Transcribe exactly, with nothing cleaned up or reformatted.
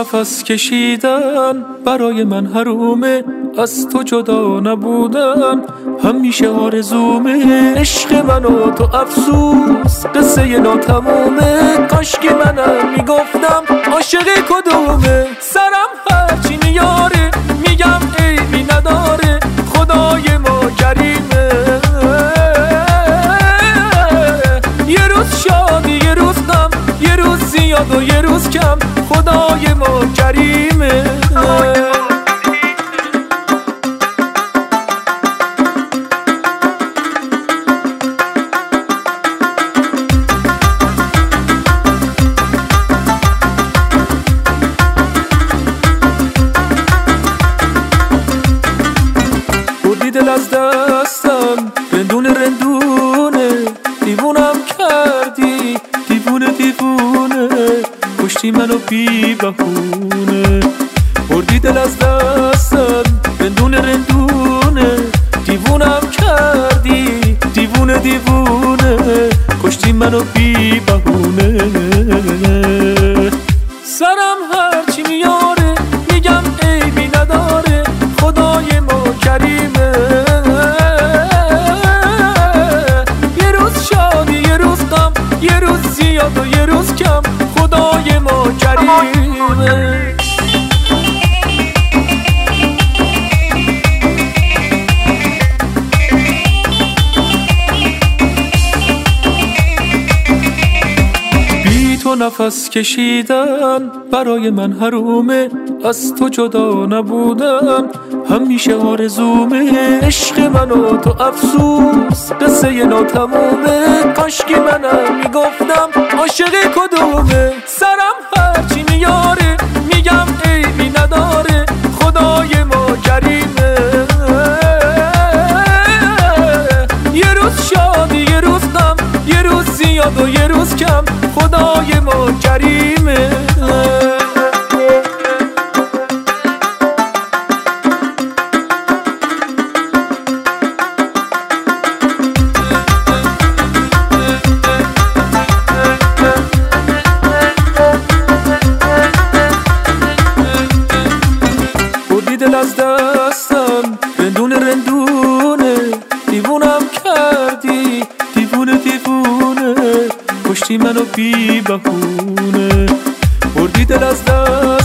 نفس کشیدن برای من حرومه، از تو جدا نبودن همیشه آرزومه. عشق من و تو افسوس قصه ناتمومه، کاشکی منم میگفتم عاشق کدومه. سرم هرچی میاره میگم عیبی نداره، خدای ما کریمه. یه روز شادی یه روز غم، یه روز زیاد و یه روز کم، خدای ما کریمه. بردی دل از دستم رندونه رندونه، دیوونم کردی دیوونه دیوونه، کشتی منو بی بهونه. بردی دل از دستم رندونه رندونه، دیوونم کردی دیوونه دیوونه، کشتی منو بی بهونه. سرم هرچی میاره میگم عیبی نداره، خدای ما کریمه. یه روز شادی یه روز غم، یه روز زیاد و یه روز کم، خدای ما کریمه. بی تو نفس کشیدن برای من حرومه، از تو جدا نبودن همیشه آرزومه. عشق من و تو افسوس قصه ناتمومه، کاشکی منم میگفتم عاشق کدومه. سرم هرچی میاره میگم عیبی نداره، خدای ما کریمه. یه روز شادی یه روز غم، یه روز زیاد و یه روز کم، خدای ما کریمه. بردی دل از دستم رندونه رندونه، دیوونم کردی دیوونه دیوونه، کشتی منو بی بهونه. بردی دل از دستم